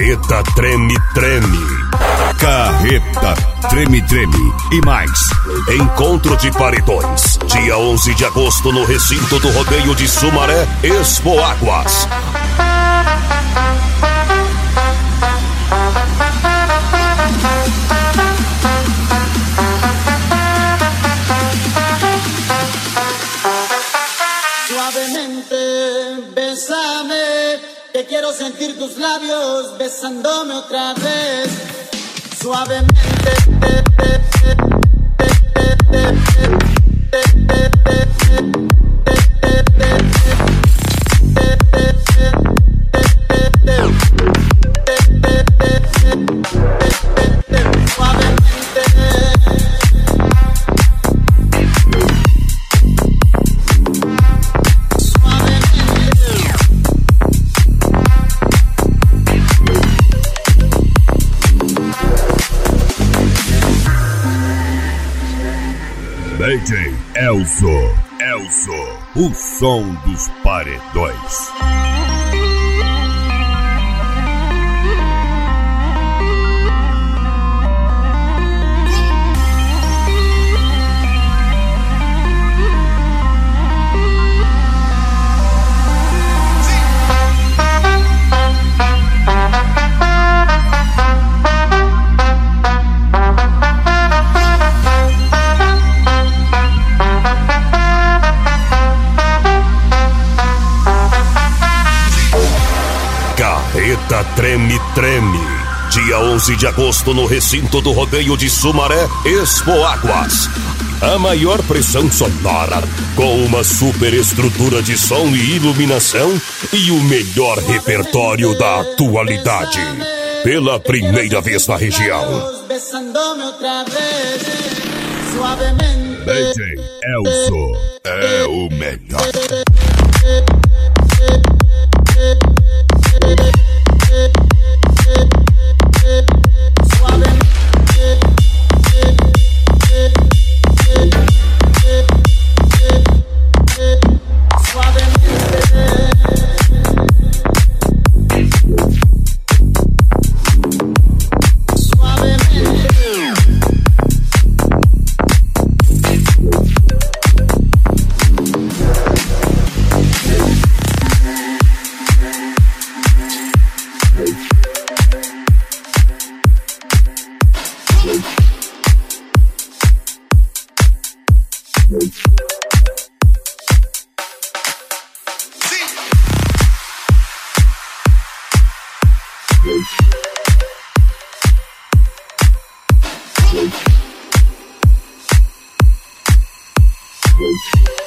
Carreta Treme Treme. Carreta Treme Treme e mais. Encontro de Paredões, dia 11 de agosto no recinto do Rodeio de Sumaré, Expo Águas. Suavemente, bésame, que quiero sentir tus labios besándome otra vez. Suavemente. DJ Elzo, o som dos paredões. Carreta Treme Treme, dia 11 de agosto no recinto do Rodeio de Sumaré, Expo Águas. A maior pressão sonora, com uma super estrutura de som e iluminação e o melhor repertório da atualidade. Pela primeira vez na região. DJ Elzo é o melhor. We'll be right back.